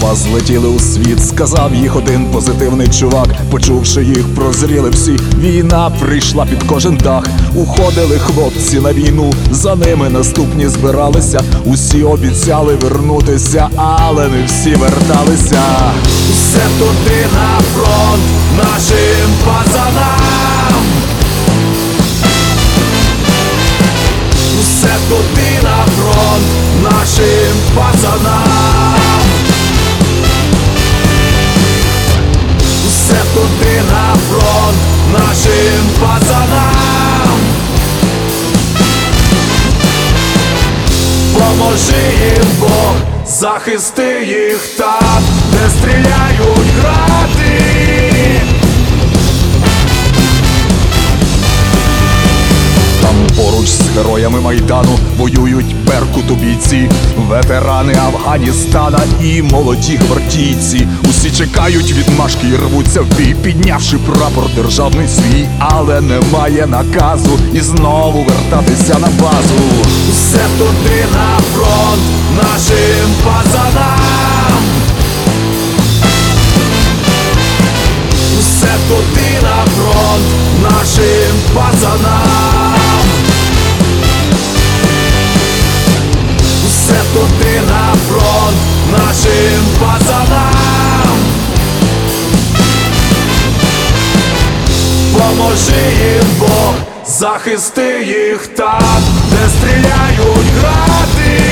слова злетіли у світ, сказав їх один позитивний чувак. Почувши їх, прозріли всі. Війна прийшла під кожен дах. Уходили хлопці на війну, за ними наступні збиралися. Усі обіцяли вернутися, але не всі верталися. Все туди на фронт нашим пацанам. Все туди на фронт нашим пацанам. Все туди на фронт нашим пацанам. Поможи їм Бог, захисти їх там, де стріляють гради. Там поруч з героями Майдану воюють беркут-бійці, ветерани Афганістана і молоді гвардійці. Усі чекають відмашки і рвуться в бій, піднявши прапор державний свій. Але немає наказу і знову вертатися на базу. Все туди на фронт нашим пацанам. Все туди на фронт нашим пацанам. Все туди на фронт нашим пацанам. Поможи їм Бог, захисти їх там, де стріляють гради.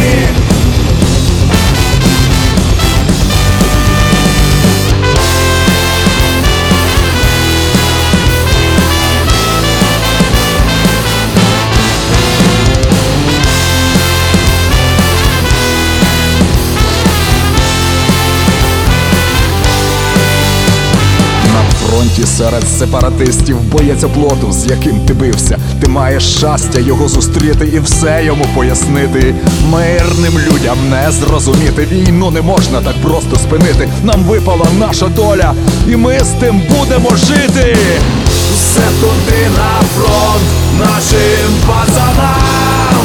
На фронті серед сепаратистів боєць оплоту, з яким ти бився. Ти маєш щастя його зустріти і все йому пояснити. Мирним людям не зрозуміти, війну не можна так просто спинити. Нам випала наша доля, і ми з тим будемо жити. Все туди на фронт нашим пацанам.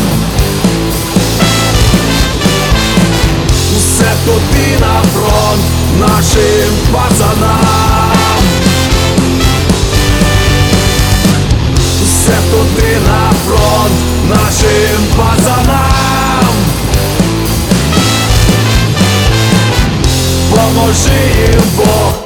Все туди на фронт нашим пацанам. Все туди на фронт нашим пацанам. Поможи їм Бог,